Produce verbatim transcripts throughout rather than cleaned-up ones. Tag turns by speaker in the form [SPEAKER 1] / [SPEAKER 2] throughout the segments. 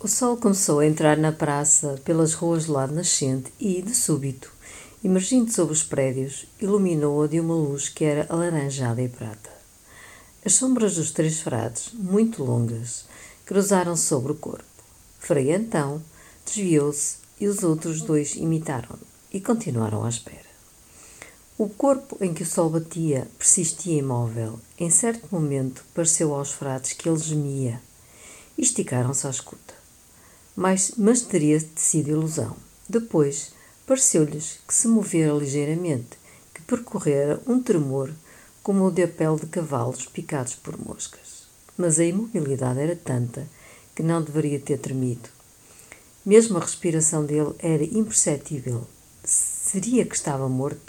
[SPEAKER 1] O sol começou a entrar na praça pelas ruas do lado nascente e, de súbito, emergindo sobre os prédios, iluminou-a de uma luz que era alaranjada e prata. As sombras dos três frades, muito longas, cruzaram sobre o corpo. Frei Antão desviou-se e os outros dois imitaram-no e continuaram à espera. O corpo em que o sol batia persistia imóvel. Em certo momento pareceu aos frades que ele gemia e esticaram-se à escuta. Mas, mas teria sido ilusão. Depois, pareceu-lhes que se movera ligeiramente, que percorrera um tremor como o de a pele de cavalos picados por moscas. Mas a imobilidade era tanta que não deveria ter tremido. Mesmo a respiração dele era imperceptível. Seria que estava morto?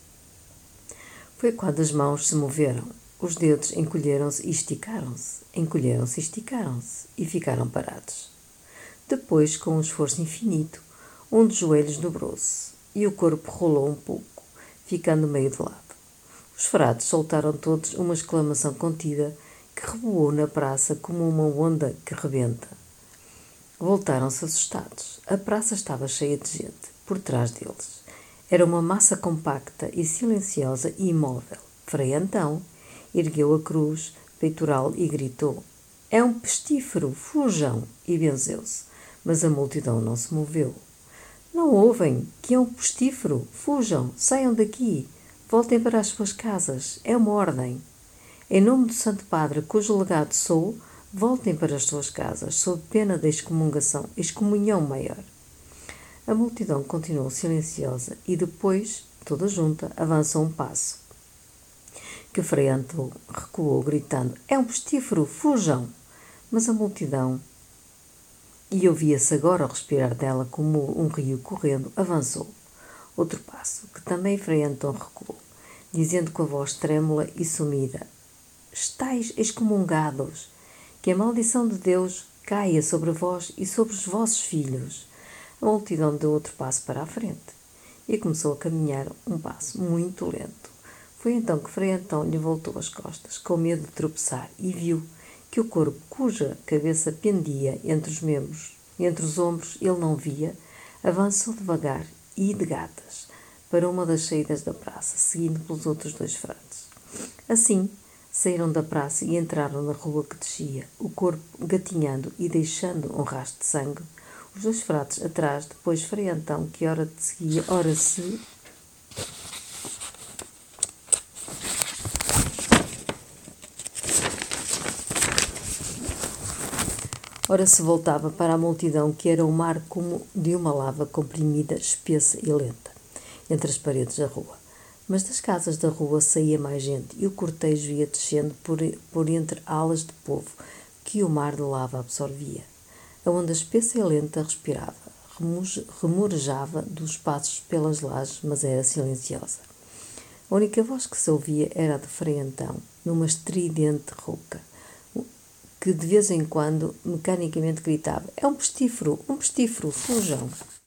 [SPEAKER 1] Foi quando as mãos se moveram. Os dedos encolheram-se e esticaram-se, encolheram-se e esticaram-se, e ficaram parados. Depois, com um esforço infinito, um dos joelhos dobrou-se, e o corpo rolou um pouco, ficando meio de lado. Os frades soltaram todos uma exclamação contida que reboou na praça como uma onda que rebenta. Voltaram-se assustados. A praça estava cheia de gente, por trás deles. Era uma massa compacta e silenciosa e imóvel. Frei Antão ergueu a cruz peitoral e gritou: "É um pestífero, fujam!" e benzeu-se. Mas a multidão não se moveu. "Não ouvem que é um pestífero? Fujam, saiam daqui, voltem para as suas casas, é uma ordem. Em nome do Santo Padre, cujo legado sou, voltem para as suas casas, sob pena da excomungação, excomunhão maior." A multidão continuou silenciosa e depois, toda junta, avançou um passo. Que Frei Antão recuou, gritando: "É um pestífero, fujam!" Mas a multidão, e ouvia-se agora o respirar dela como um rio correndo, avançou. Outro passo, que também Frei Antão recuou, dizendo com a voz trêmula e sumida: "Estais excomungados, que a maldição de Deus caia sobre vós e sobre os vossos filhos." A multidão deu outro passo para a frente e começou a caminhar um passo muito lento. Foi então que Frei Antão lhe voltou as costas, com medo de tropeçar, e viu que o corpo, cuja cabeça pendia entre os membros, entre os ombros, ele não via, avançou devagar e de gatas para uma das saídas da praça, seguindo pelos outros dois frades. Assim, saíram da praça e entraram na rua que descia, o corpo gatinhando e deixando um rastro de sangue. Os dois frades atrás, depois Frei Antão, que ora seguia, ora se... Ora se voltava para a multidão, que era um mar como de uma lava comprimida, espessa e lenta, entre as paredes da rua. Mas das casas da rua saía mais gente, e o cortejo ia descendo por, por entre alas de povo que o mar de lava absorvia. A onda espessa e lenta respirava, remurejava dos passos pelas lajes, mas era silenciosa. A única voz que se ouvia era a de Frei Antão, numa estridente rouca, que de vez em quando mecanicamente gritava: "É um pestífero, um pestífero, fujam!"